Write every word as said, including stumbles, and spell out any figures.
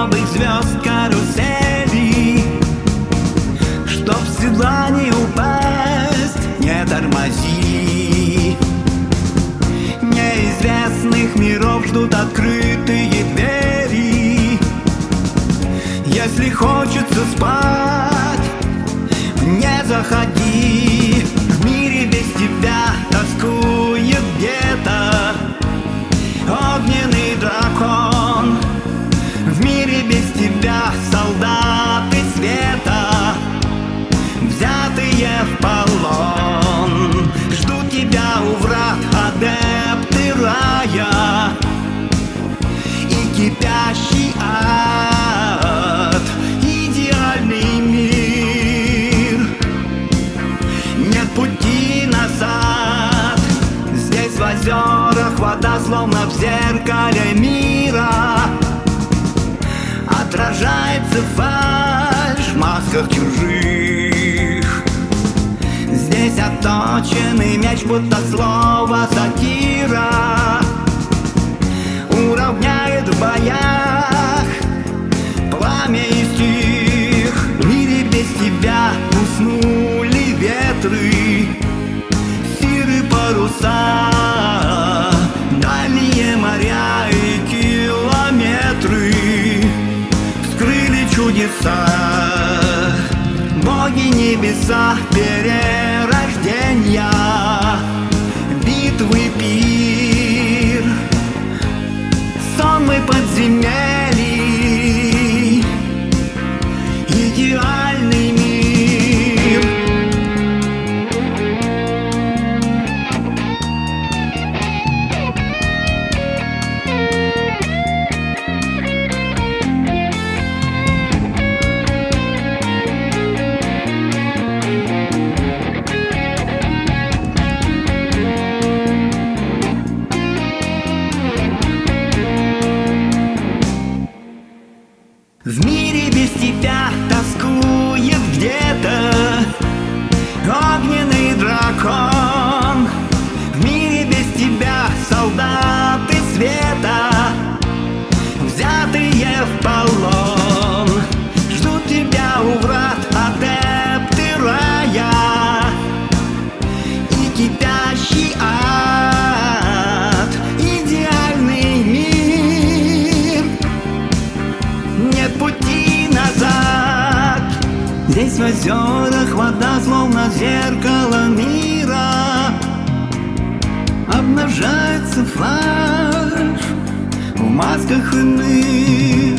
новых звезд карусели. Чтоб с седла не упасть, не тормози. Неизвестных миров ждут открытые двери. Если хочется спать, не заходи. В мире без тебя тоскует где-то огненный дракон. В мире без тебя солдаты света, взятые в полон. Ждут тебя у врат адепты рая и кипящий ад. Идеальный мир, нет пути назад. Здесь в озерах вода словно в зеркале мира. Отражается фальшь в масках чужих. Здесь отточенный меч, будто слово сатира, уравняет в боях пламя и стих. В мире без тебя уснули ветры, сиры паруса, дальние моря и километры скрыли чудеса. Боги небеса перерождения, битвы пир, сонмы подземелий, идеальный мир. В мире без тебя тоскует где-то огненный дракон. В мире без тебя солдаты света, взятые в полон. Ждут тебя у врат адепты рая и кипящий ад. Идеальный мир, нет пути назад. Здесь в озерах вода словно зеркало мира. Обнажается фальшь в масках иных.